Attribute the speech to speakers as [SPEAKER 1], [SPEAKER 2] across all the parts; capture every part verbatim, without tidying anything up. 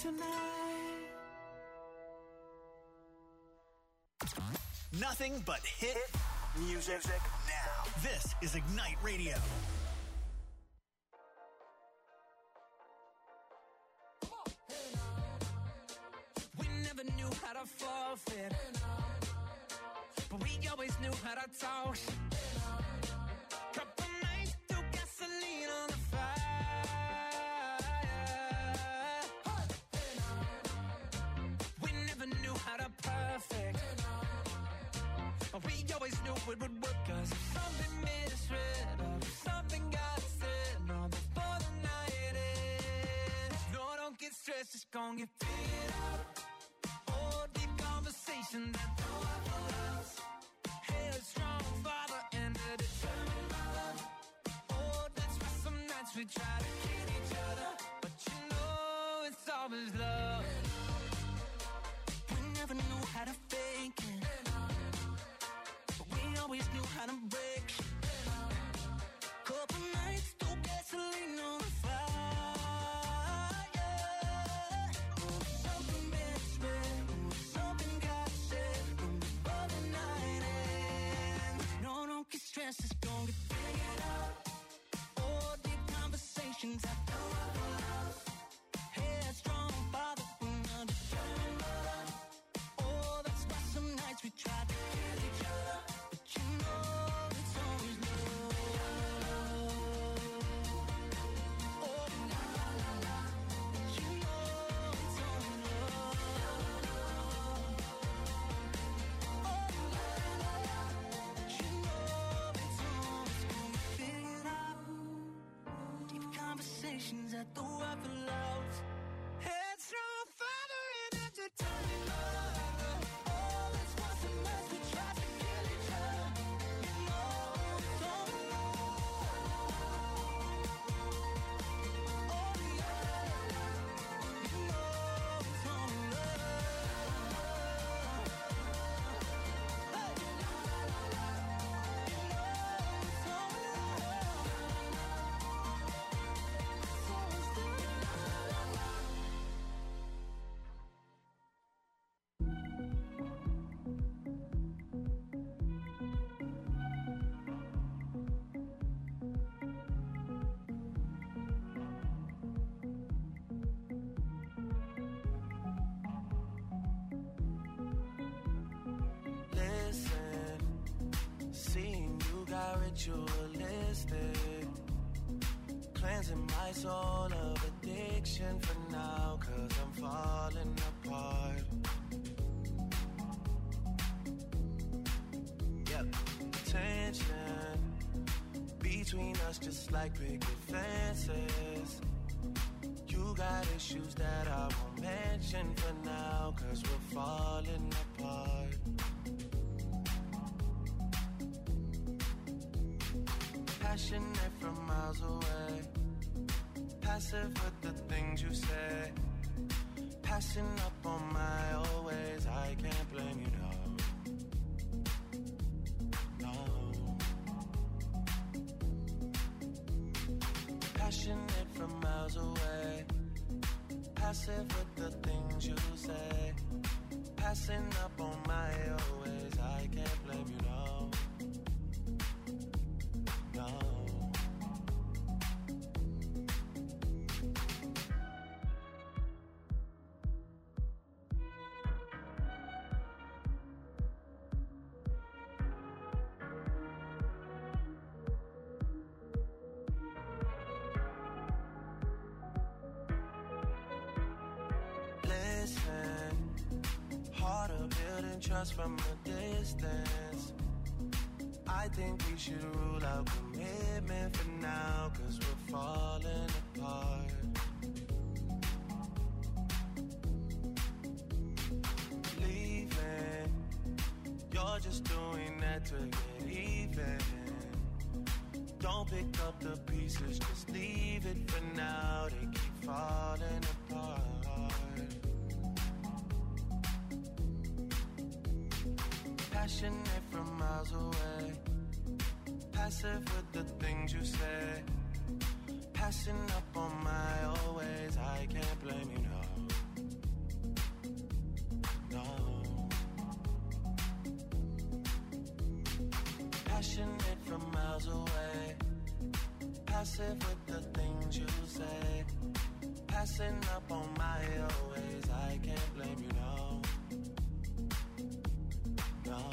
[SPEAKER 1] tonight.
[SPEAKER 2] Nothing but hit music now. This is Ignite Radio.
[SPEAKER 1] We never knew how to forfeit, but we always knew how to talk. Couple nights threw gasoline on the fire. We never knew how to perfect, but we always knew it would work. Cause if something made us red, or if something got said, no, before the night ends. No, don't get stressed, it's gonna get figured out. Oh, deep conversation that don't have no else. Headstrong father and a determined mother. Oh, that's why some nights we try to kill each other, but you know it's always love. We never knew how to fake it, always knew how to break. Couple nights, threw gasoline on the fire. Oh, something misread, oh, something got said, oh, before the night ends. No, don't get stressed, it's gonna get figured out. Oh, deep conversations I don't have to love. Headstrong father, undetermined mother. Oh, that's why some nights we try to kill each other. That the weapon loves. Headstrong father and entertaining mother. Oh, that's why some nights we try to kill each other. You know it's over love. Oh yeah, you know it's over love. Hey, you know it's over ritualistic, cleansing my soul of addiction for now, cause I'm falling apart. Yep, tension between us just like picket fences. You got issues that I won't mention for now, cause we're falling apart. Passionate from miles away, passive with the things you say, passing up on my old ways. I can't blame you, no, no. Passionate from miles away, passive with the things you say, passing up on my old ways. I can't blame you, no. No. Listen, harder building trust from a distance. I think we should rule out commitment for now, cause we're falling apart. Leaving, you're just doing that to get even. Don't pick up the pieces, just leave it for now. They keep falling apart. Passionate from miles away, passive with the things you say, passing up on my old ways. I can't blame you, no.
[SPEAKER 3] passionate from miles away, passive with the things you say, passing up on my always. I can't blame you, no, no.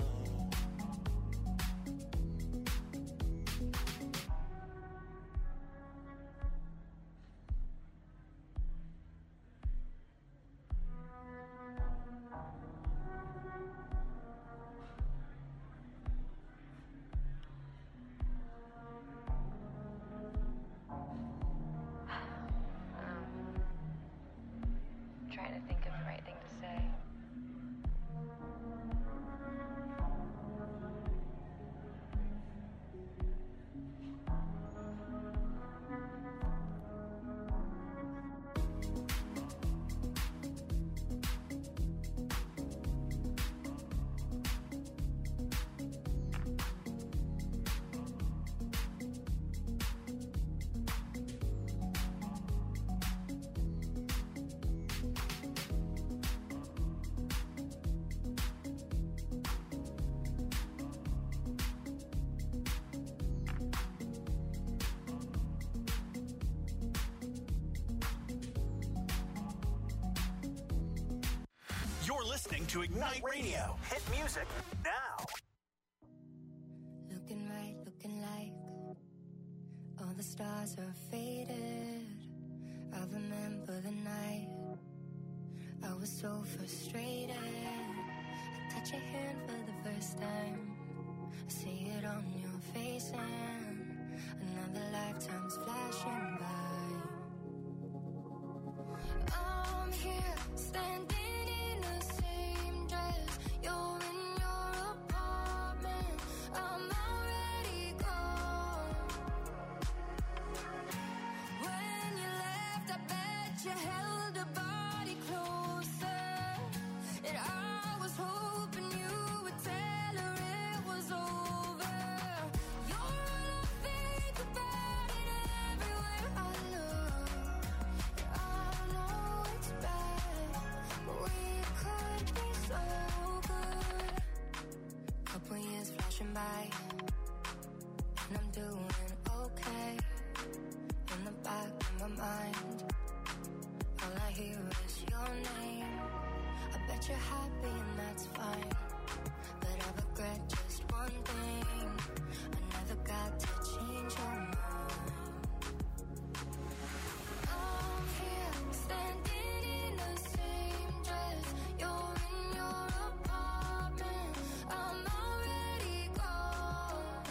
[SPEAKER 2] You're listening to Ignite Radio. Hit music now.
[SPEAKER 4] Looking right, looking like all the stars are faded. I remember the night I was so frustrated. I touch your hand for the first time. I see it on your face and another lifetime's flashing by. I'm here standing in the same dress. You're in your apartment. I'm already gone. When you left, I bet you held a body closer. And I was hoping you would tell her it was over. You're all I think about it everywhere I look. I know it's bad, but we could be so good. Couple years flashing by, and I'm doing okay. In the back of my mind, all I hear is your name. I bet you're happy and that's fine, but I regret just one thing. I never got to change your mind. I'm here standing in the same dress. You're in your apartment. I'm already gone.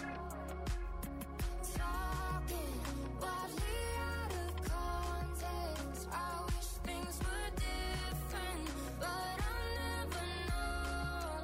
[SPEAKER 4] Talking wildly out of context. I wish things were different, but I'll never know.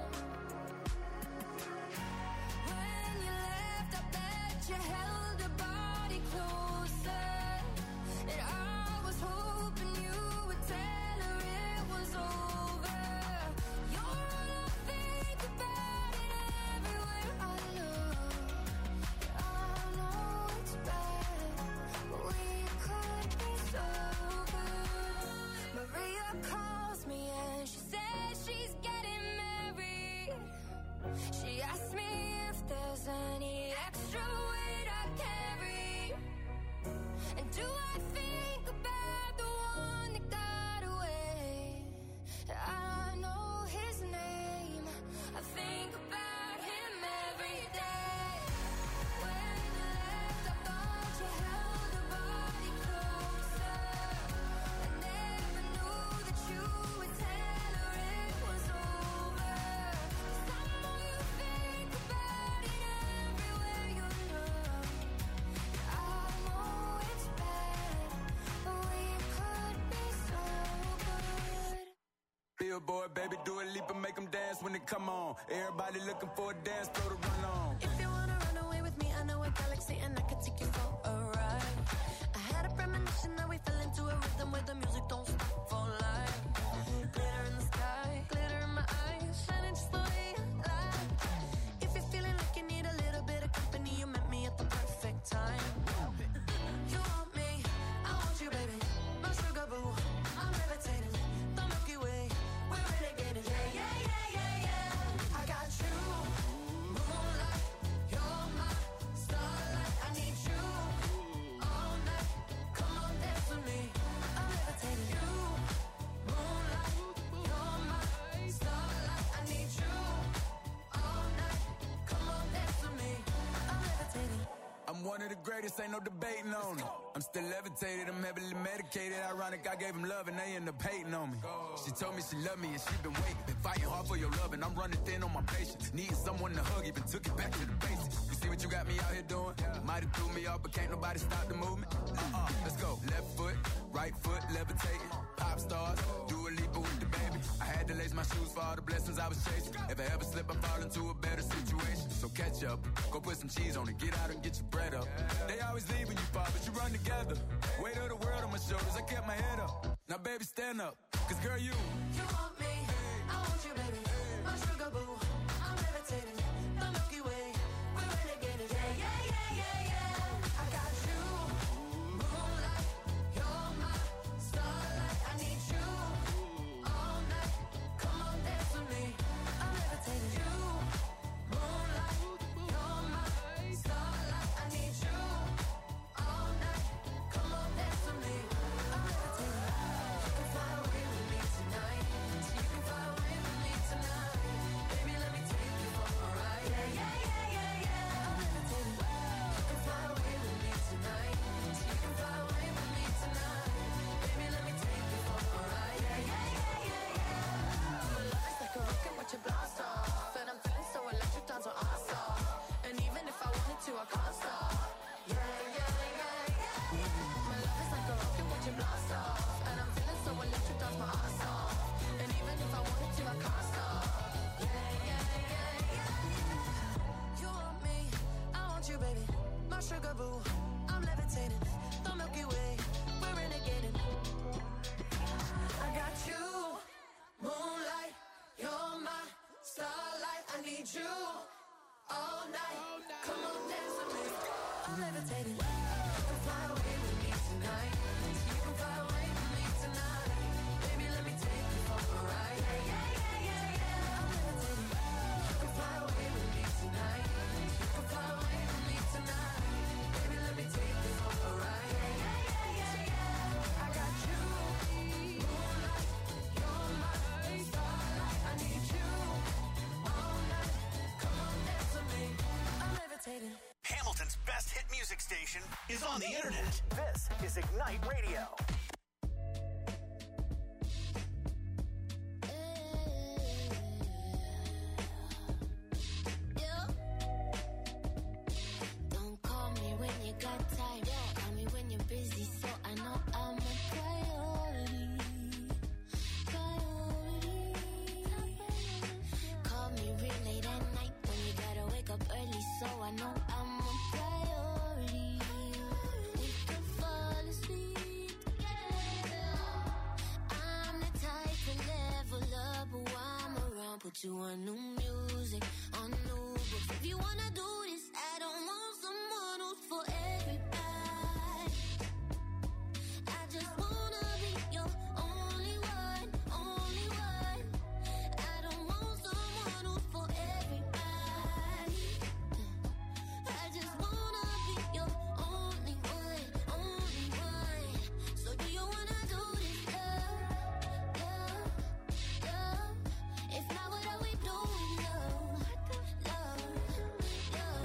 [SPEAKER 4] When you left, I bet you held a body closer. And I was hoping you would tell her it was over. You're all I think about it everywhere I look. I know it's bad, but we could be so good. Maria calls me and she says she's getting married. She asked me if there's any extra weight I carry. And do I think about the one that got away? I know his name. I think about him every day. When you left, I thought you held a body closer. I never knew that you would tell her it was over. 'Cause I know you think about it everywhere you look. I know it's bad, but we could be so good.
[SPEAKER 5] Billboard, baby, do a leap and make them dance when they come on. Everybody looking for a dance floor to run on.
[SPEAKER 4] If you wanna run away with me, I know a galaxy and I could take you for a ride. I had a premonition that we fell into a rhythm where the music don't stop for life. Glitter in the sky, glitter in my eyes, shining just the way you like. If you're feeling like you need a little bit of company, you met me at the perfect time. You want me, I want you, baby. My sugar boo, I'm levitating. The Milky Way, we're renegading. Yeah, yeah, yeah, yeah, yeah. I got you, moonlight.
[SPEAKER 5] one of the greatest, ain't no debating on it. I'm still levitated, I'm heavily medicated. Ironic, I gave him love and they end up hating on me. She told me she loved me and she been waiting. Been fighting hard for your love and I'm running thin on my patience. Needing someone to hug, even took it back to the basics. You see what you got me out here doing? Might have threw me off, but can't nobody stop the movement. Uh-uh, let's go. Left foot, right foot, levitating. Pop stars, do a leap with the baby. I had to lace my shoes for all the blessings I was chasing. If I ever slip, I fall into a better situation. So catch up, go put some cheese on it, get out and get your bread up. They always leave when you fall, but you run together. Weight of the world on my shoulders, I kept my head up. Now baby, stand up, cause girl, you
[SPEAKER 6] You want me, I want you, baby. My sugar boo, I'm levitating. The Milky Way, we're renegading. Yeah, yeah, yeah, yeah, yeah. I got you, moonlight. You're my starlight. I need you all night. Come on, dance with me. I'm levitating. You, moonlight. You're my starlight. I need you all night. Come on, dance with me. I'm levitating. You can fly away with me tonight. You can fly away with me tonight. Baby, let me take you for a ride. Yeah, yeah, yeah, yeah, yeah. I'm levitating. You can fly away with me tonight. You can fly away with me tonight. Baby, let me take you for a ride. Yeah, yeah, yeah, yeah, yeah. My love is like a rocket, watch it blast off. And I'm feeling so electric, dance on our stop. And even if I wanted to, I can't stop. Yeah, yeah, yeah, yeah. My love is like a rocket, watch it blast off. And I'm feeling so electric, dance my ass off. And even if I wanted to, I can't stop. Yeah, yeah, yeah, yeah. You want me, I want you, baby. My sugar boo, I'm levitating. The Milky Way, we're renegading. I got you, moonlight. You're my starlight. I need you all night. Come on, dance with me. I'm levitating. You can fly away with me tonight. You can fly away with me tonight. Baby, let me take you for a ride. Yeah, yeah, yeah, yeah, yeah. I'm levitating. You can fly away with me tonight. You can fly away with me tonight. Baby, let me take you for a ride. Yeah, yeah, yeah, yeah, yeah. I got you, moonlight. You're my starlight. I need you all night. Come on, dance with me. I'm levitating.
[SPEAKER 2] Hamilton's best hit music station is on the internet. This is Ignite Radio.
[SPEAKER 4] Don't call me when you got time. Call me when you're busy, so I know I'm a priority. Priority. Call me real late at night when you gotta wake up early, so I know I'm a priority. We could fall asleep together. I'm the type to level up while I'm around. Put you on new music, on new books. If you wanna do this, I don't want someone who's for everybody. I just wanna be your only one, only one. I don't want someone who's for everybody. I just wanna be your only one, only one. So do you wanna do this, love, love, love? If not, what are we doing, love, love, love?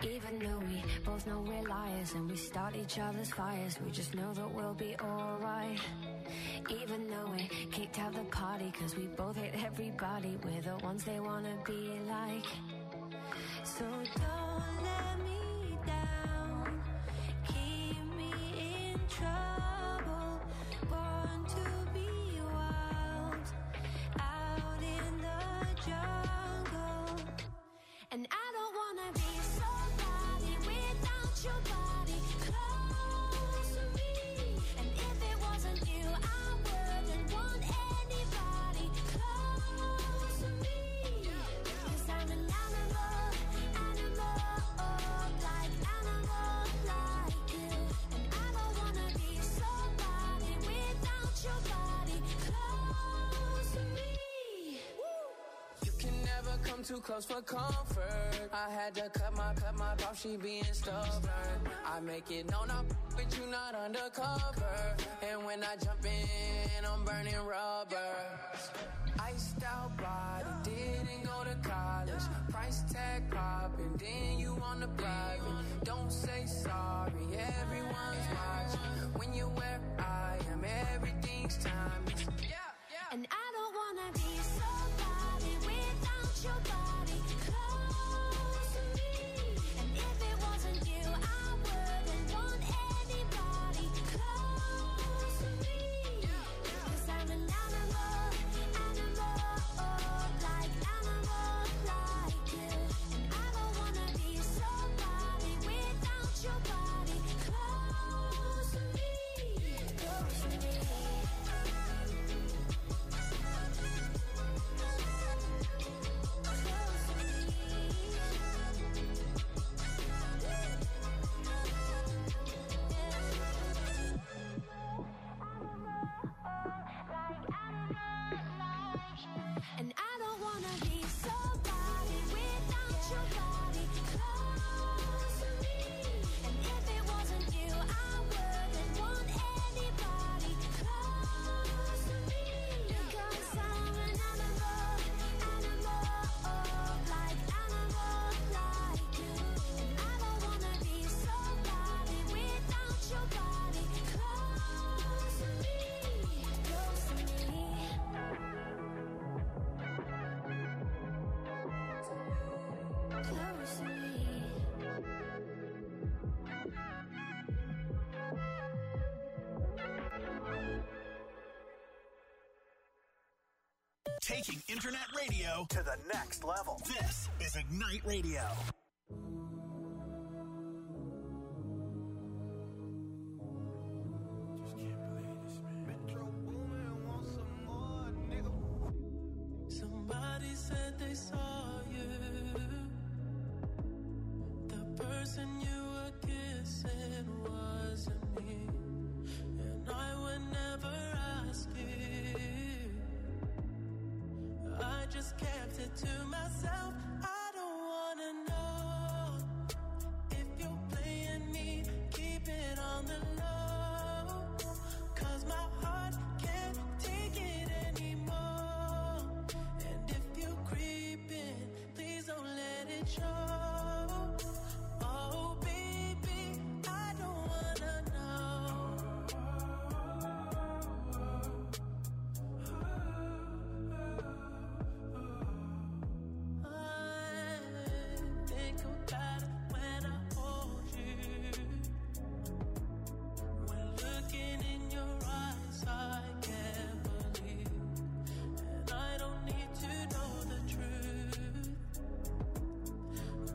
[SPEAKER 4] Even though we both know we're liars and we start each other's fires, we just know that we'll be alright. Even though we kicked out the party cause we both hate everybody, we're the ones they wanna be like. So don't let me down, keep me in trouble, born to be wild, out in the jungle. And I don't wanna be somebody without your body close to me. And if it wasn't you, I wouldn't want anybody close to me. Cause I'm an animal, animal, like animal like you. And I don't wanna be somebody without your body close to me.
[SPEAKER 7] You can never come too close for comfort. I had to cut my, cut my off, she being stubborn. I make it known I'm with you, not undercover. And when I jump in, I'm burning rubber. Iced out body, didn't go to college. Price tag popping, then you on the private. Don't say sorry, everyone's watching. When you're where I am, everything's timeless.
[SPEAKER 4] And I don't wanna be somebody without your body close to me. And if it wasn't you, I wouldn't want anybody close to me. Cause I'm an animal, animal, like animal like you. And I don't wanna be somebody without your body close to me. Close to me. And I don't wanna be somebody without your body close to me. And if it wasn't you, I wouldn't want anybody close to me. Because I'm an animal, animal, like animal like you. And I don't wanna be somebody without your body close to me. Close to me. Close to me.
[SPEAKER 2] Taking internet radio to the next level. This is Ignite Radio.
[SPEAKER 3] Somebody said they saw you, the person you were kissing wasn't me, and I would never ask you. I just kept it to myself. I don't wanna know if you're playing me. Keep it on the low, 'cause my heart can't take it anymore. And if you're creeping, please don't let it show. Oh baby, I don't wanna know. I think about it when I hold you. When looking in your eyes, I can't believe. And I don't need to know the truth.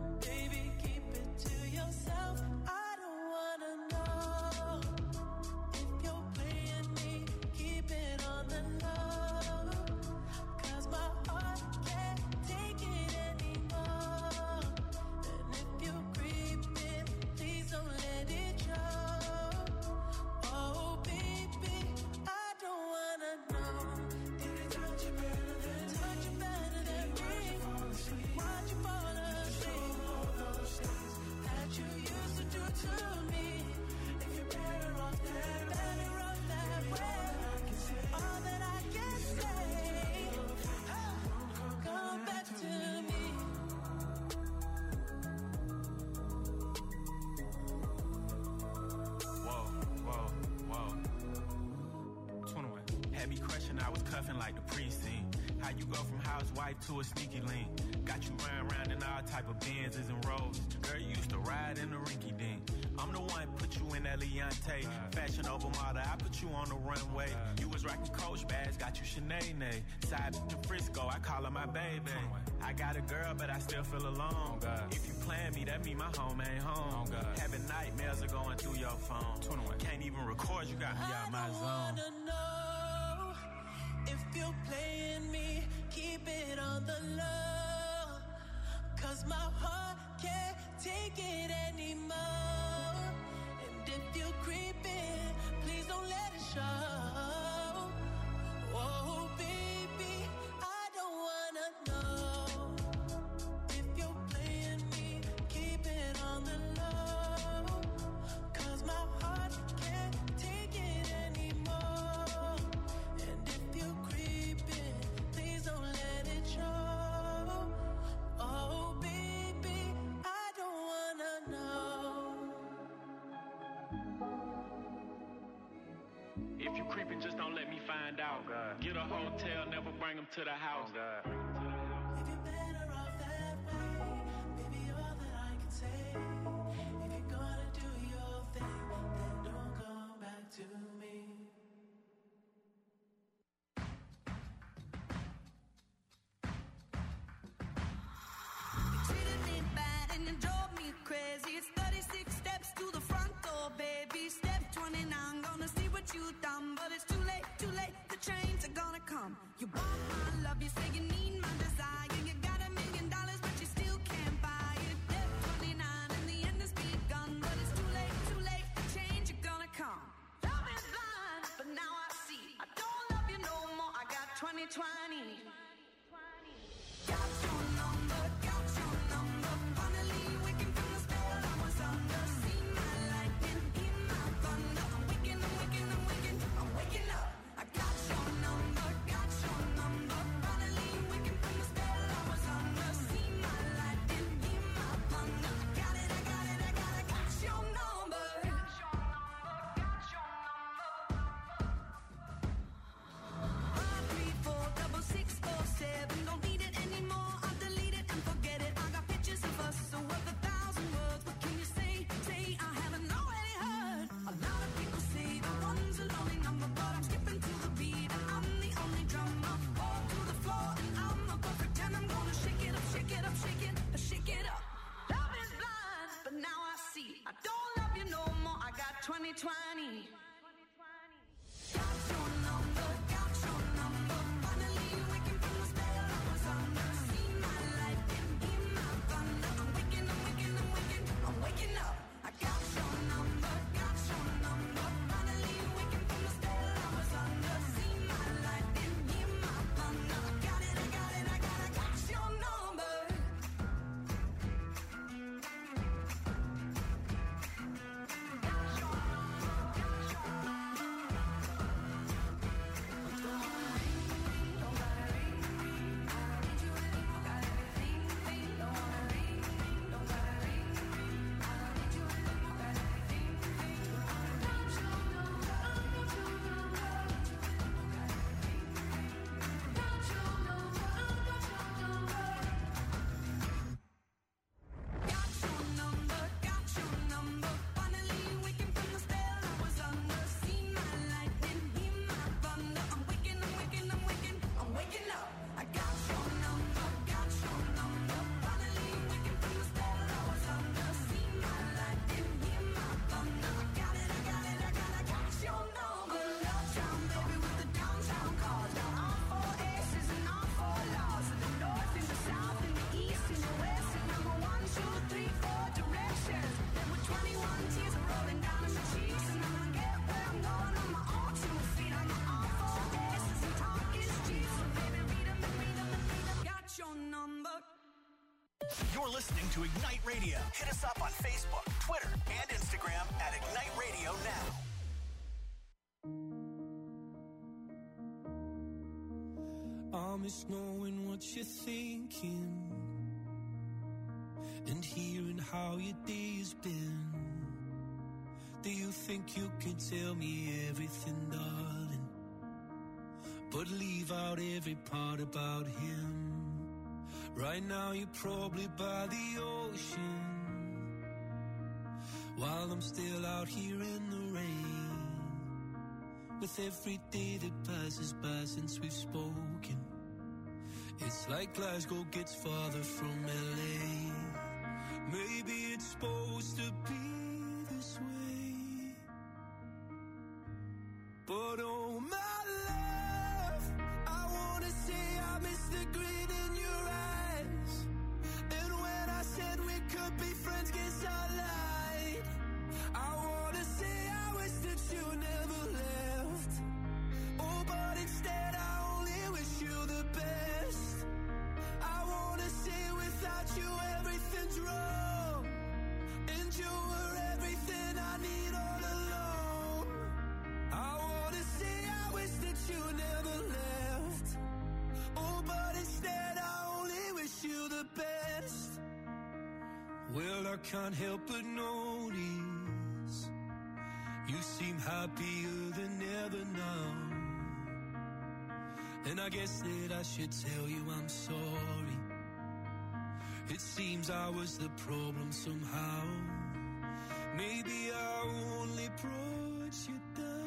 [SPEAKER 8] had me crushing, I was cuffing like the precinct. How you go from housewife to a sneaky link? Got you riding around in all type of Benzes and Rolls. Girl, you used to ride in the rinky dink. I'm the one put you in that Leontay. Fashion over model, I put you on the runway. You was rocking Coach bags, got you Sinead. Side to Frisco, I call her my baby. I got a girl, but I still feel alone. If you plan me, that mean my home ain't home. Having nightmares are going through your phone. Can't even record, you got me out my zone.
[SPEAKER 3] I wanna know if you're playing me, keep it on the low. Cause my heart can't take it anymore. And if you're creeping, please don't let it show. Oh, baby, I don't wanna know if you're playing me, keep it on the low. Cause my heart can't take it anymore. And if you're creeping, please don't let it show. Oh, baby, I don't wanna know.
[SPEAKER 8] If you creeping, just don't let me find out. Get a hotel, never bring them to the house.
[SPEAKER 3] If you're better off that way, baby, all that I can say. If you're gonna do your thing, then don't come back to me.
[SPEAKER 4] You treated me bad and you drove me crazy. It's thirty-six steps to the front door, baby. Step twenty-nine, gonna see what you done. But it's too late, too late, the trains are gonna come. You want my love, you say you need my desire. You got a million dollars, but you still can't buy it. Step twenty-nine, and the end has begun. But it's too late, too late, the change are gonna come. Love is blind, but now I see. I don't love you no more, I got twenty twenty. Got your number, got your number. Finally waking from the spell I was under. See my lightning, hear my thunder. I'm waking, I'm waking, I'm waking, I'm waking up. I got your number, got your number. Finally waking from the spell I was under. See my lightning, hear my thunder. I got it, I got it, I got it, got your number. Got your number, got your number. Five, three, four, double six, four, seven. Don't need it anymore. I'll delete it and forget it. I got pictures of us, so worth a thousand words. What can you say? Say I haven't already heard. A lot of people say the one's a lonely number, but I'm skipping to the beat and I'm the only drummer. Fall to the floor and I'm a perfect ten. I'm gonna shake it up, shake it up, shake it, shake it up. Love is blind, but now I see. I don't love you no more. I got twenty twenty. Got your number, got your number. Finally waking from the spell I was under. See my lightning, hear my thunder. I'm waking, I'm waking, I'm waking, I'm waking up. I got your number, got your number. Finally waking from the spell I was under. See my lightning, hear my thunder. I got it, I got it, I got it, got your number. Got your number, got your number. Finally waking from the spell I was under. See my lightning, hear my thunder. I'm waking, I'm waking, I'm waking, I'm waking up. I got your number, got your number. Finally waking from the spell I was under. See my lightning, hear my thunder. I got it, I got it, I got it, got your number. Love town, baby, with the downtown cars. Down all four aces and all four laws. In the north, in the south, in the east, in the west. And number one, two, three, four directions. Then with twenty-one tears are rolling down my cheeks. And I'm gonna get where I'm going on my own two feet. I got all four aces and talk is cheap. So baby, read 'em and read 'em and read 'em. Got your number.
[SPEAKER 2] You're listening to Ignite Radio. Hit us up on Facebook, Twitter, and Instagram at Ignite Radio Now.
[SPEAKER 3] I miss knowing what you're thinking and hearing how your day's been. Do you think you can tell me everything, darling?
[SPEAKER 9] but leave out every part about him. Right now you're probably by the ocean, while I'm still out here in the rain. With every day that passes by since we've spoken, it's like Glasgow gets farther from L A. Maybe it's supposed to be this way, but oh my love, I wanna say I miss the grin in your eyes. And when I said we could be friends, guess I lied. I wanna say I wish that you never left. Oh, but instead I only wish you the best. I wanna say without you everything's wrong, and you were everything I need all along. I wanna say I wish that you never left. Oh, but instead I only wish you the best. Well, I can't help but notice you seem happier than ever now. And I guess that I should tell you I'm sorry. It seems I was the problem somehow. Maybe I only brought you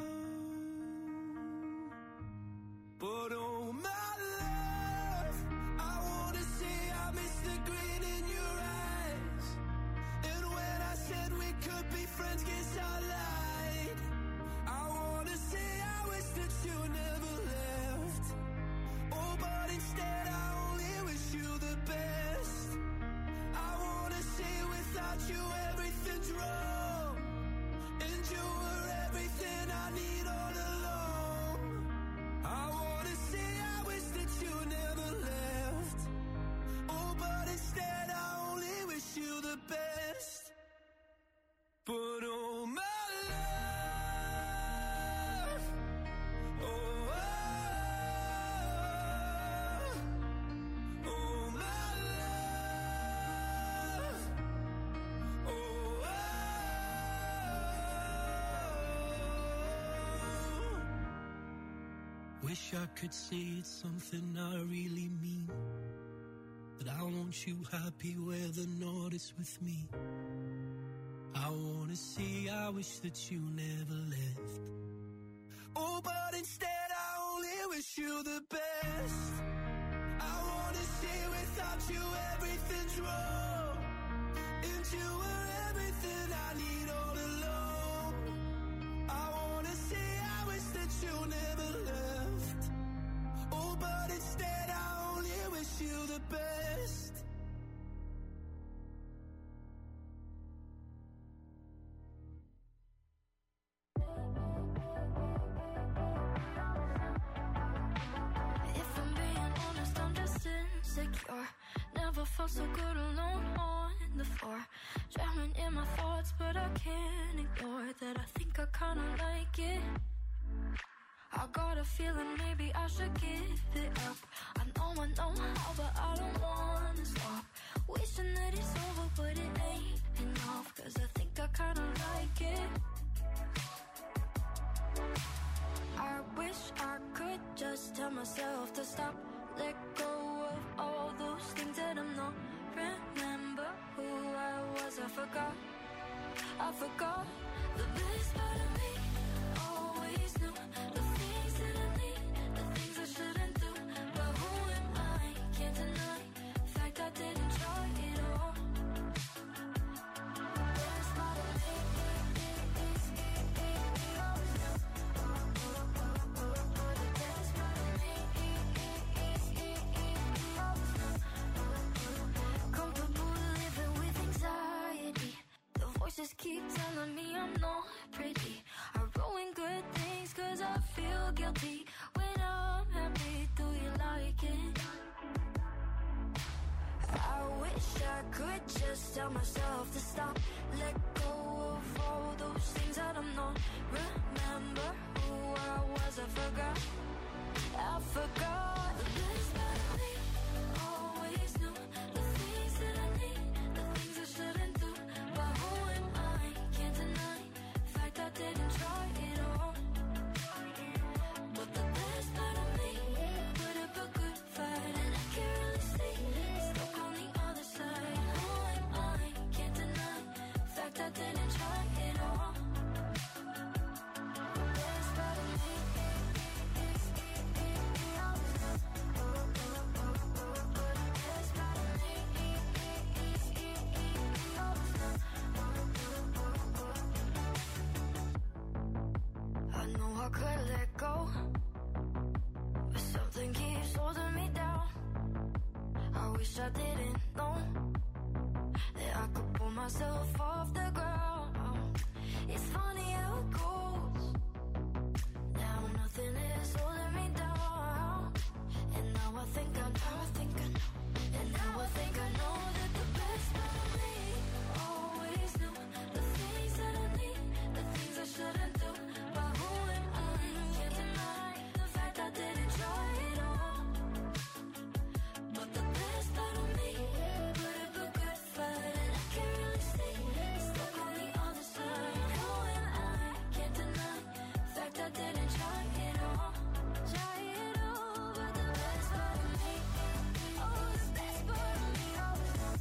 [SPEAKER 9] down. But oh my love, I wanna say I miss the grin in your eyes. And when I said we could be friends, guess I lied. I wanna say I wish that you never left. Oh, but instead I only wish you the best. I wanna say without you everything's wrong, and you were everything I need all along. I wanna say I wish that you never left. Oh, but instead I only wish you the best. But oh my love, oh, oh, oh my love, oh, oh. Wish I could say it's something I really mean, that I want you happy where the north is with me. I wanna say I wish that you never left. Oh, but instead I only wish you the best. I wanna say without you everything's wrong, and you were everything I need all along. I wanna say I wish that you never left. Oh, but instead I only wish you the best.
[SPEAKER 4] If I'm being honest, I'm just insecure. Never felt so good alone on the floor. Drowning in my thoughts, but I can't ignore that. I think I kinda like it. I got a feeling maybe I should give it up. I know I know how, but I don't wanna stop. Wishing that it's over, but it ain't enough. Cause I think I kinda like it. I wish I could just tell myself to stop. Let go of all those things that I'm not. Remember who I was, I forgot. I forgot the best part of me. Always knew the things that I need, the things I shouldn't do. But who am I? Can't deny the fact I didn't try it all. The best part of me is always know. The best part of me is always know. Comfortable living with anxiety. The voices keep telling me I'm not pretty. I ruin good things cause I feel guilty. When I'm happy, do you like it? I wish I could just tell myself to stop. Let go of all those things that I'm not. Remember who I was, I forgot. I forgot the best part of me. Always knew the things that I need, the things I shouldn't do. But who am I? Can't deny the fact I didn't try it all. But the best part of me wish I didn't know that I could pull myself off the ground. It's funny how it goes. Now nothing is holding me down. And now I think I know, I think I know. And now I think I know that the best part of me always knew the things that I need, the things I shouldn't do. But who am I? Can't deny the fact I didn't try it all. But the best part of me put up a good fight, and I can't really see stuck on the other side. Who am I? Can't deny the fact I didn't try it all. Try it all, but the best part of me, oh, the best part of me always know.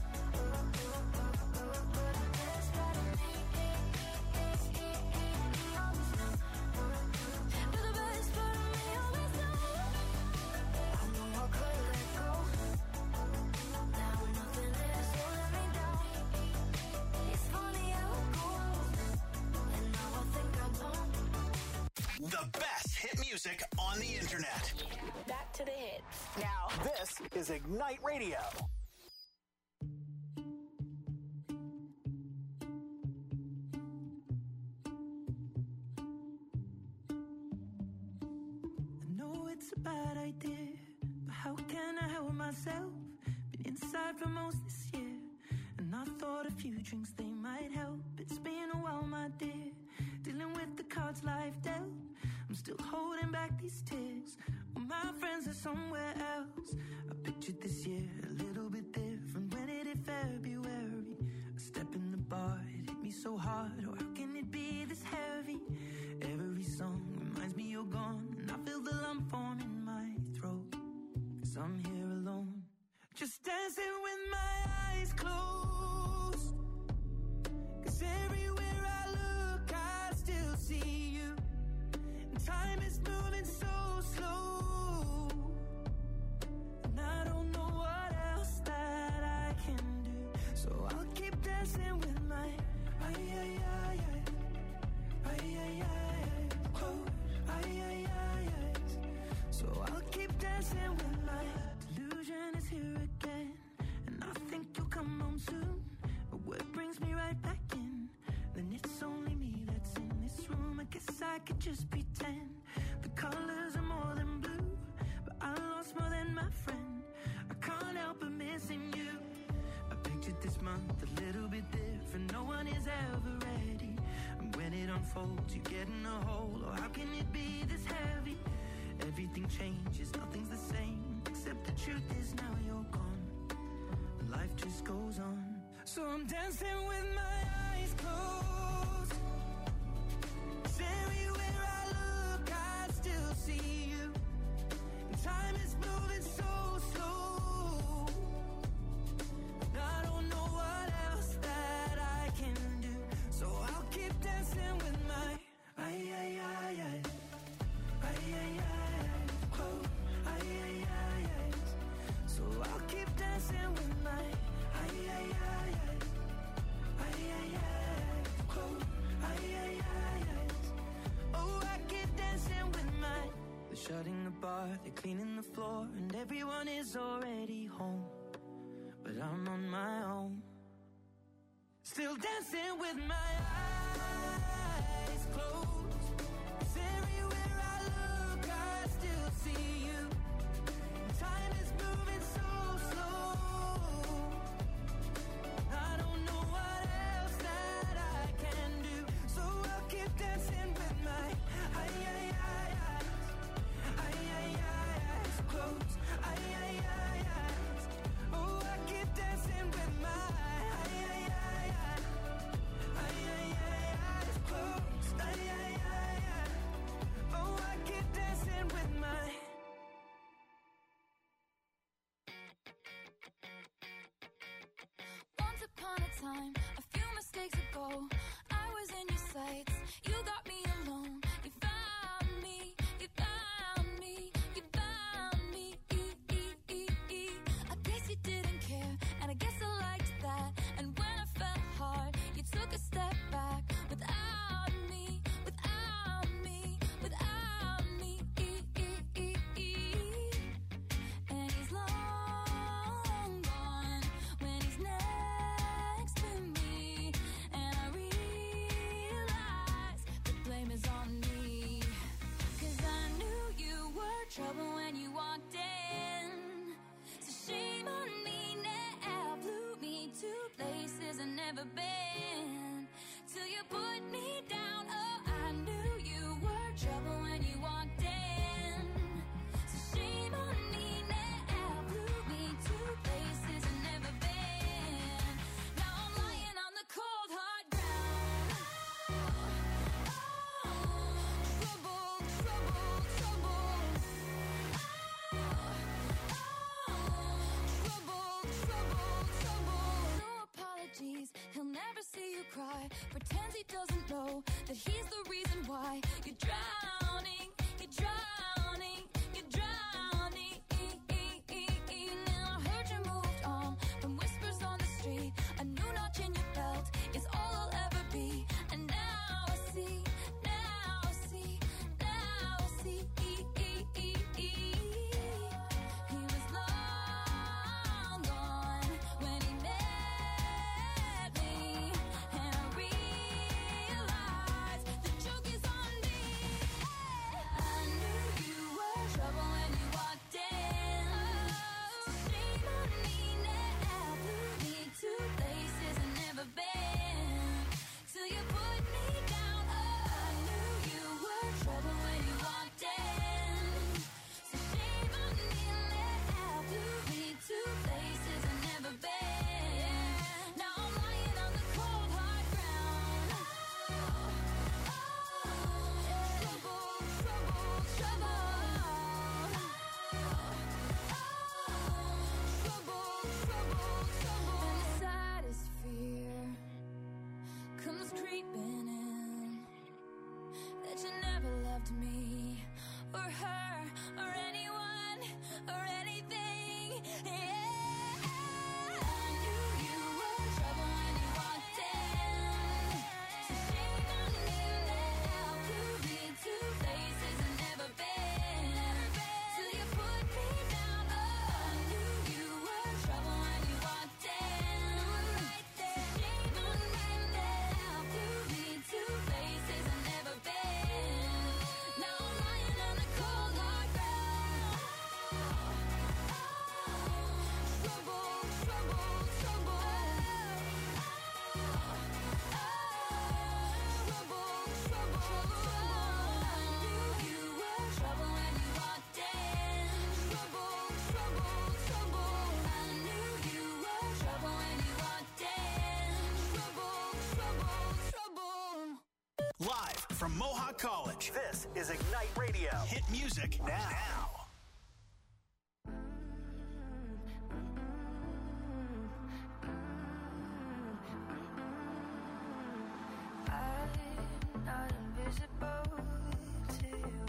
[SPEAKER 4] The best part of me always know. But the best part of me always know. I know I could let go. Now nothing is holding me down. It's funny how it goes. And now I think I don't.
[SPEAKER 2] The best hit music on the internet.
[SPEAKER 10] Back to the hits.
[SPEAKER 2] Now, this is Ignite Radio.
[SPEAKER 3] I know it's a bad idea, but how can I help myself? Been inside for most this year, and I thought a few drinks they might help. It's been a while, my dear, dealing with the cards life dealt. I'm still holding back these tears. Well, my friends are somewhere else. I pictured this year a little bit different. When it hit February, a step in the bar, it hit me so hard. Oh, how can it be this heavy? Every song reminds me you're gone, and I feel the lump form in my throat. Cause I'm here alone, just dancing with my eyes closed. Cause everywhere I look, I still see you. And time is moving so slow, and I don't know what else that I can do. So I'll keep dancing with my ay ay ay ay ay ay ay oh ay ay ay ay. So I'll keep dancing with my delusion is here again, and I think you'll come home soon. But what brings me right back in? Then it's only me that's in this room. I guess I could just pretend the colors are more than blue, but I lost more than my friend. I can't help but missing you. I pictured this month a little bit different. No one is ever ready, and when it unfolds, you get in a hole. Oh, how can it be this heavy? Everything changes, nothing's the same, except the truth is now you're gone. Life just goes on. So I'm dancing with my eyes closed. 'Cause everywhere I look, I still see you. And time is moving so slow, and I don't know what else that I can do. So I'll keep dancing with my ay ay ay ay ay ay ay oh ay ay ay ay. So I'll keep dancing with my ay ay ay ay ay ay ay oh ay ay ay ay. Oh, I keep dancing with my. They're shutting the bar, they're cleaning the floor, and everyone is already home, but I'm on my own, still dancing with my eyes closed. 'Cause everywhere I look, I still see you. Time is moving so slow, I don't know what else that I can do. So I'll keep dancing with my ay ay ay eyes, ay ay ay eyes closed, ay ay ay eyes. Oh, I keep dancing with my ay ay ay ay ay ay ay eyes closed, ay ay ay ay. Oh, I keep dancing with my.
[SPEAKER 4] Once upon a time, a few mistakes ago, I was in your sights. You got me alone. You found me. You found me. You found me. I guess you didn't care, and I guess I liked that. And when I fell hard, you took a step back without me, without me, without me. And he's long gone. trouble when you walked in. So shame on me now, blew me to places I've never been. Till you put me down, oh, I knew you were trouble when you walked in. So shame on me now, blew me to places I've never been. Now I'm lying on the cold hard ground. Oh, oh, trouble, trouble, trouble. Oh, oh, trouble, trouble, trouble. No apologies, he'll never see you cry. Pretends he doesn't know that he's the reason why you're drowning, you're drowning, you're drowning. Now I heard you moved on from whispers on the street. A new notch in your belt is all I'll ever be. And now I see, now I see, now I see. He was long gone when he met me, and I realized the joke is on me. I knew you were trouble when you walked in. So shame on me now, blew me to places I've never been. Till you put me down, oh, I knew you were trouble when you walked in. So shame on me now, blew me to places I've never been. Now I'm lying on the cold hard ground. Oh, oh, trouble, trouble, trouble. Oh, trouble, trouble, trouble. And the saddest fear comes creeping in, that you never loved me or her or anyone or anything. Yeah, I knew you were trouble when you walked in. So shame on me now, blew me to places I've never been. Till you put me down, oh, I knew you were trouble when you walked in. Right there, shame on me now, blew me to places I've never been. Now I'm lying on the cold hard ground. Trouble, trouble, trouble. Trouble, trouble, trouble. I knew you were trouble when you walked in. Trouble, trouble, trouble. I knew you were trouble when you walked in. Trouble, trouble, trouble.
[SPEAKER 2] Live from Mohawk College, this is Ignite Radio. Hit music now.
[SPEAKER 3] I'm not invisible to you.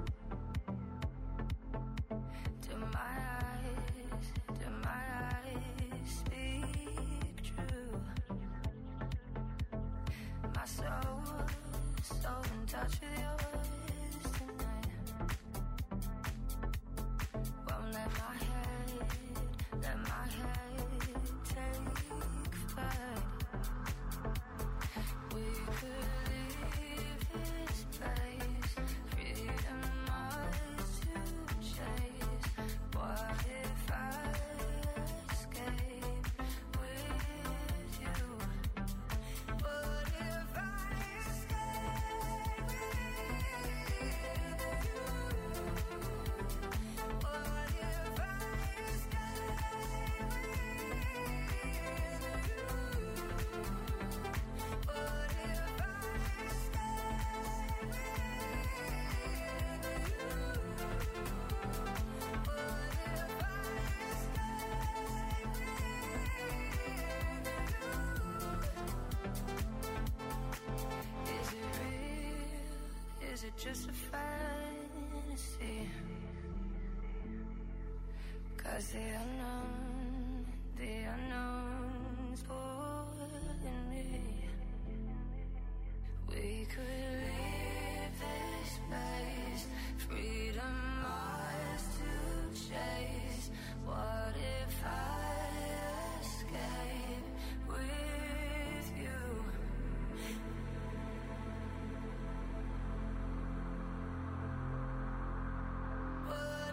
[SPEAKER 3] Do my eyes, do my eyes speak true? My soul, so in touch with yours tonight. Won't let my head, let my head take flight. We could leave this place, freedom ours to chase. What if I escape with you? What if I escape with you? What if I escape Is it just a fantasy? 'Cause the unknown, the unknown's pulling me. We could leave this place, freedom ours to chase. What if I escape with you? What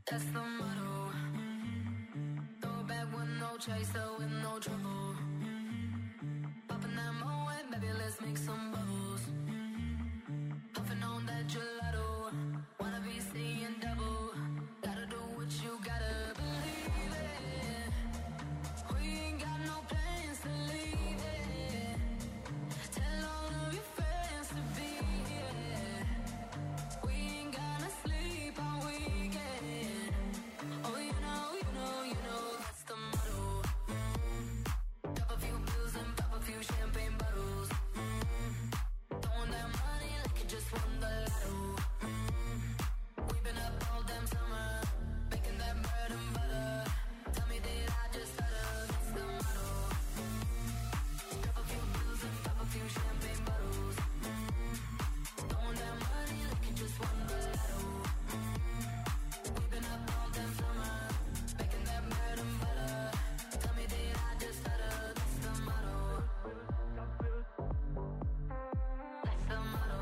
[SPEAKER 4] That's the motto. Throw it back with no chaser, with no trouble. Popping that Moet, baby, let's make some bubbles. Puffing on that gelato. Wanna be seeing double. Gotta do what you gotta believe it. We ain't got no plans to leave it. Tell all of your friends to be here. We ain't gonna sleep all weekend. Oh, you know, you know, you know, that's the motto. Mm. Drop a few pills and pop a few champagne bottles. Mm. Throwing that money like you just won the lotto. Mm. We've been up all damn summer, making that bread and butter. Tell me, did I just stutter? That's the motto. Mm. Drop a few pills and pop a few champagne bottles. Mm. Throwing that money like you just won the lotto. Mm. We've been up all damn summer, making that bread and butter. Tell me, did I just stutter? That's the motto. That's the motto.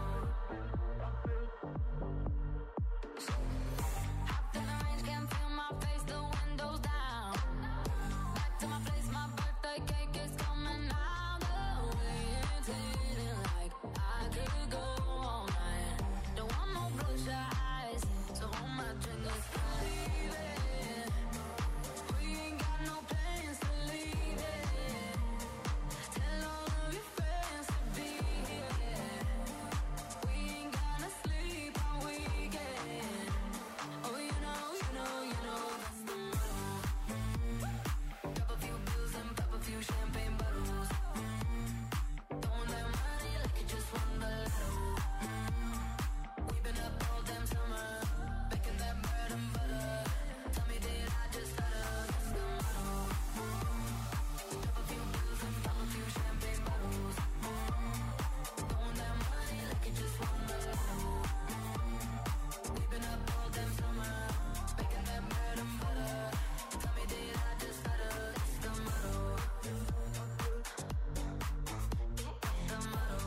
[SPEAKER 4] Hopped in the range, can't feel my face, the windows down. Back to my place, my birthday cake is coming out. The wind's hitting like I could go all night. Don't want no bloodshot eyes, so hold my drink, let's leave it. We ain't got no plans to leave it. Tell all of your friends to be here. We ain't gonna sleep all weekend. Oh, you know, you know, you know, that's the motto. Mm. Drop a few bills and pop a few champagne bottles. Mm. Throwing that money like you just won the lotto. Mm. We've been up all damn summer, making that bread and butter. Tell me, did I just stutter? That's the motto. Mm. Drop a few bills and pop a few champagne bottles. Mm. Throwing that money like you just won the lotto. Mm. We've been up all damn summer, making that bread and butter. Tell me, did I just stutter? That's the motto. That's the motto.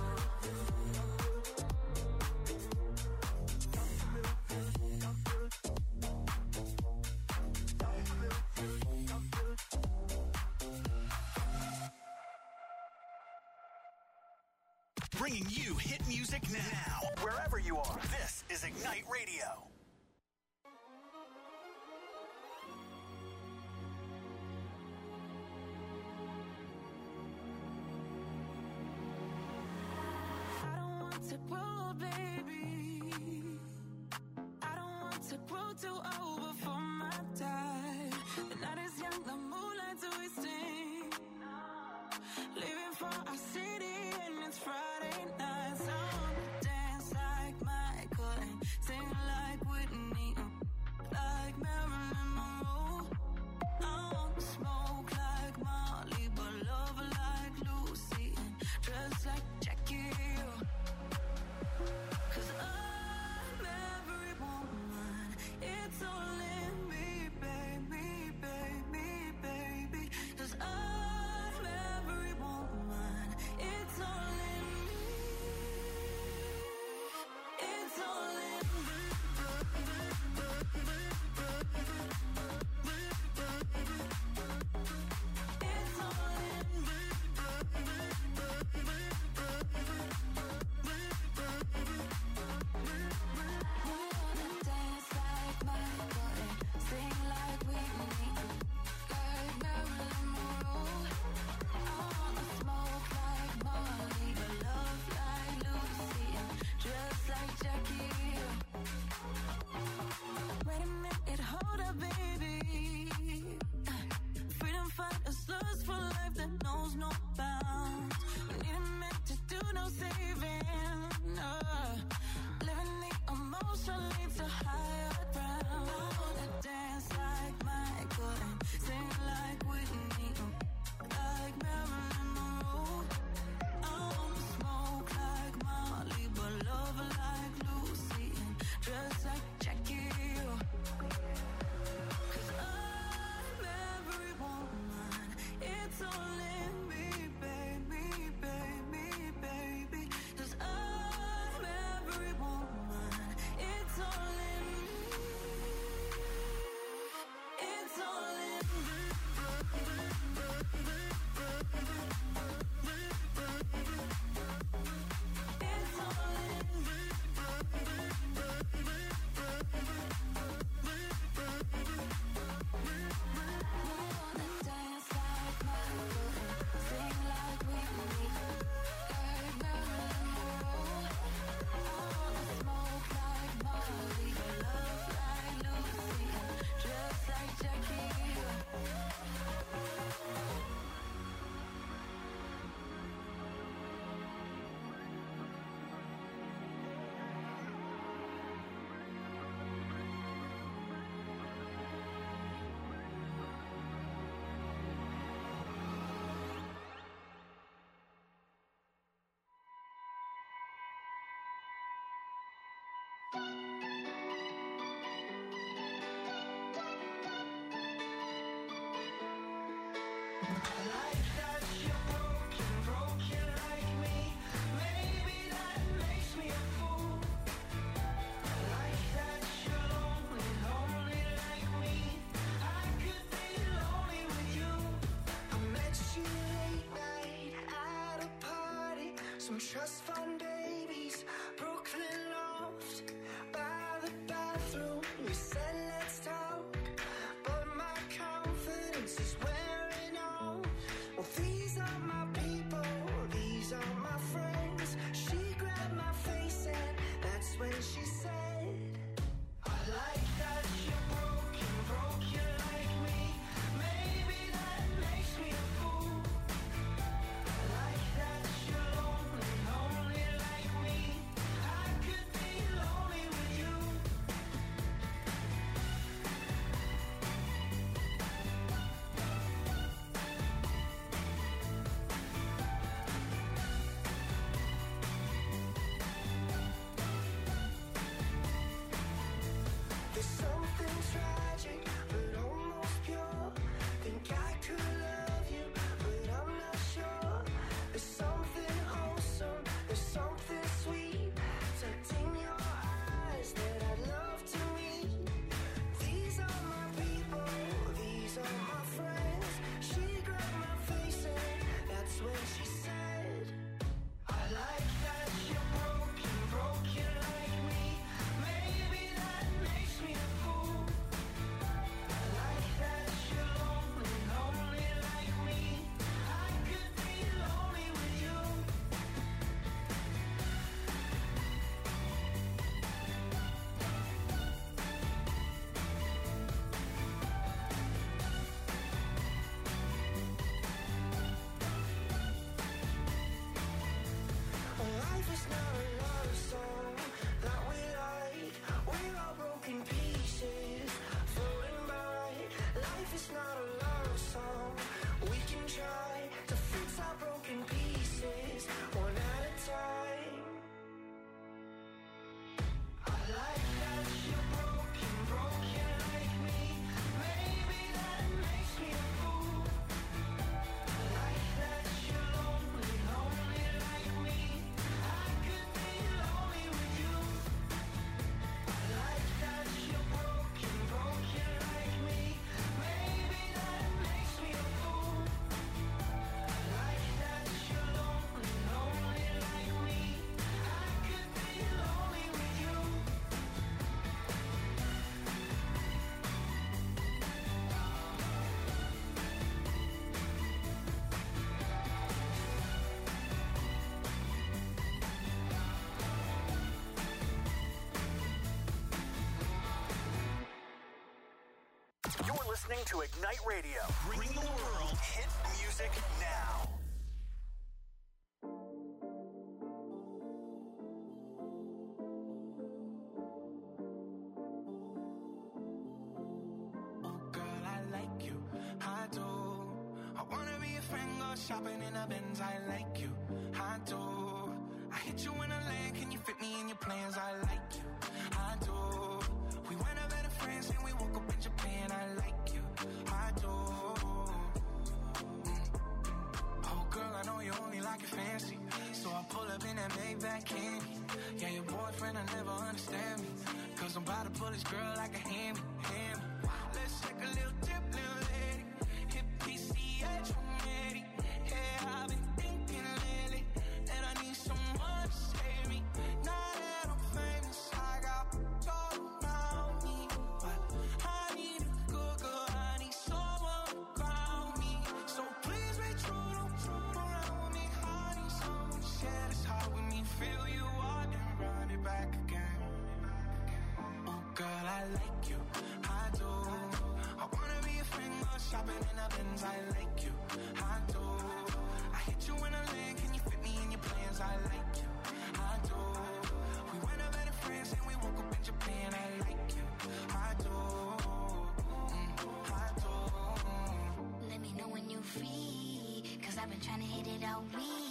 [SPEAKER 2] Bringing you hit music now, wherever you are. This is Ignite Radio.
[SPEAKER 3] I don't want to grow, baby. I don't want to grow too old before my time. The night is young, the moonlight's wasting. Leaving for our city and it's Friday night. So I wanna dance like Michael and sing like Whitney, uh, like Marilyn Monroe. I wanna smoke like Molly, but love like Lucy and dress like Jackie. 'Cause I'm every woman, it's all in me, baby, baby, baby. 'Cause I'm every woman, it's all in me, it's all in me. It's all in me. I wanna dance like Michael and sing like Whitney, like Marilyn Monroe. I wanna smoke like Molly, but love like Lucy and dress like Jackie. Wait a minute, hold up, baby. Freedom fighters, lust for life that knows no bounds. We need a minute to do no saving. Uh, living the emotion leads to higher ground. I wanna dance like Michael and sing like Whitney, uh, like Marilyn Monroe. I wanna smoke like Molly, but love like Lucy and dress like Jackie. 'Cause I'm every woman, it's all in me, baby, baby, baby. 'Cause I'm every woman, it's all in Trust fund babies, Brooklyn loft, by the bathroom. We said let's talk, but my confidence is wearing off. Well, these are my people, these are my friends. She grabbed my face and that's when she said, I like that you're broken, broken like me. Maybe that makes me a fool. I like that you're lonely, lonely like me. I could be lonely with you. There's something tragic, but almost pure. Think I could love you, but I'm not sure. There's something wholesome, there's something sweet tucked in your eyes that I'd love to meet. These are my people, these are my friends. She grabbed my face and that's when she said, I like that you're broken, broken like me. Maybe that makes me a fool. I like that you're lonely, lonely like me. I could be lonely with you. Life is not a love song that we like. We're all broken pieces floating by. Life is not a love song. We can try to fix our broken pieces one at a time. I like that you're broken, broken like me. Maybe that makes me a fool. I like that you're lonely, lonely like me. I could be lonely with you. I like that you're broken, broken like me. Maybe that makes me a fool. I like that you're lonely, lonely like me. I could be lonely with you.
[SPEAKER 2] You're listening to Ignite Radio, bringing the world hit music now.
[SPEAKER 1] Girl, I like you, I do. I wanna be a friend, go shopping in a Benz. I like you, I do. I hit you in a land, can you fit me in your plans? I like you, I do. We went a better friends and we woke up in Japan. I like you, I do. Mm. Oh girl, I know you only like it fancy, so I pull up in that Maybach candy. Yeah, your boyfriend will never understand me, cause I'm about to pull this girl like a hammy, hammy. Let's take a little dip, little lady. Hit P C H, I'm ready. Yeah, I've been thinking lately that I need someone to save me. Now that I'm famous, I got all around me, but I need a good girl, I need someone to ground me. So please be true, don't true around me. I need someone to share this heart with me. Feel you out and run it back again. Oh girl, I like you, I do. I wanna be a friend, go shopping in a Benz. I like you, I do. I hit you in a lane, can you fit me in your plans? I like you, I do. We went a better friends and we woke up in Japan. I like you, I do. Mm, I do.
[SPEAKER 4] Let me know when you free, cause I've been trying to hit it all week.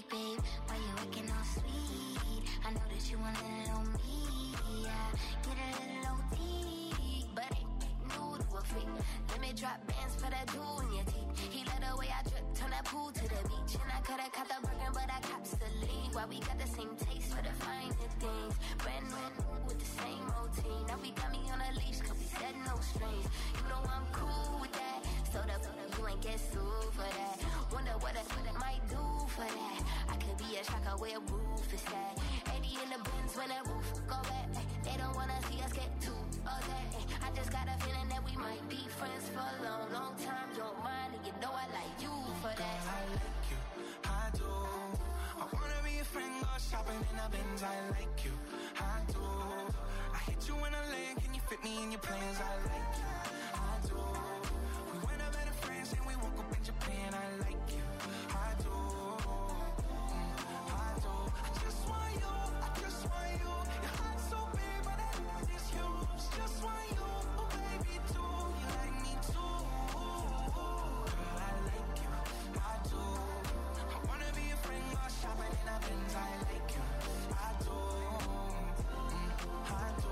[SPEAKER 4] babe, why you acting all sweet? I know that you want a little me, yeah. Get a little O T, but ain't new to a freak. Let me drop bands for that jewel in your teeth. He let the way I drip, turn that pool to the beach. And I coulda caught the Birkin, but I cops the lead. Why we got the same taste for the finer things. Brand new with the same routine. Now we got me on a leash, cause we said no strings. You know I'm cool with that. So the you ain't get sued for that. Wonder what a what it might do for that. I could be a shocker where roof is at. eighty in the bins when the roof go back. They don't wanna see us get too upset. I just got a feeling that we might be friends for a long, long time. Don't mind, and you know I like you for that.
[SPEAKER 9] Girl, I like you, I do. I wanna be a friend, go shopping in the bins. I like you, I do. I hit you in a lane, can you fit me in your plans? I like you, I do. We went up better friends and we woke up in Japan. I like you, I do. Mm, I do. I just want you, I just want you. Your heart's so big, but that love is huge. Just want you, oh baby, too. You like me too. Girl, I like you, I do. I wanna be a friend, go shopping in the bins. I like you, I do. Mm, I do.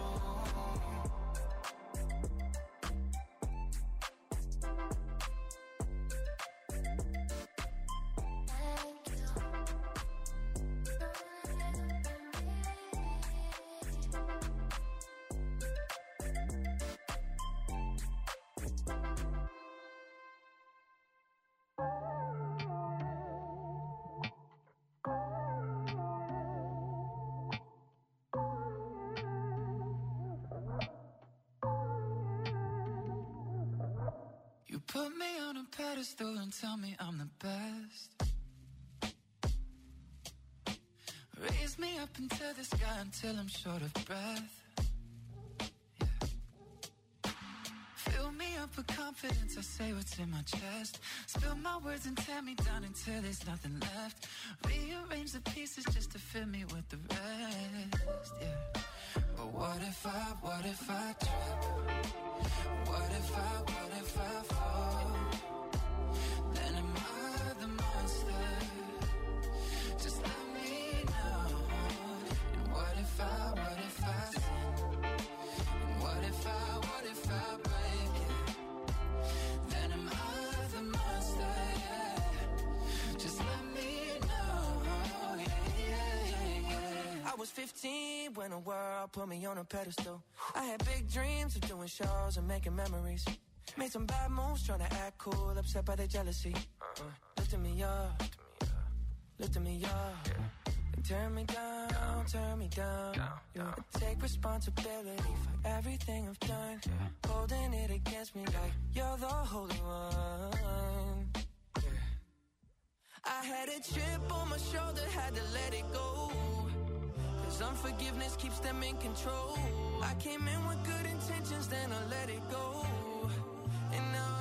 [SPEAKER 11] You put me on a pedestal and tell me I'm the best. Raise me up into the sky until I'm short of breath. Yeah. Fill me up with confidence, I say what's in my chest. Spill my words and tear me down until there's nothing left. Rearrange the pieces just to fill me with the rest. Yeah. But what if I, what if I trip? What if I, what if I fall? Then am I the monster? Just let me know. And what if I, what if I sin? And what if I, what if I break it? Then am I the monster? Yeah. Just let me know. Yeah, yeah, yeah, yeah.
[SPEAKER 9] I was fifteen when the world put me on a pedestal. I had big dreams of doing shows and making memories. Made some bad moves trying to act cool, upset by the jealousy. Uh, lifting me up, lifting me up. And turn me down, turn me down. Yeah. I take responsibility for everything I've done. Holding it against me like you're the holy one. Yeah. I had a chip on my shoulder, had to let it go. Cause unforgiveness keeps them in control. I came in with good intentions, then I let it go. And now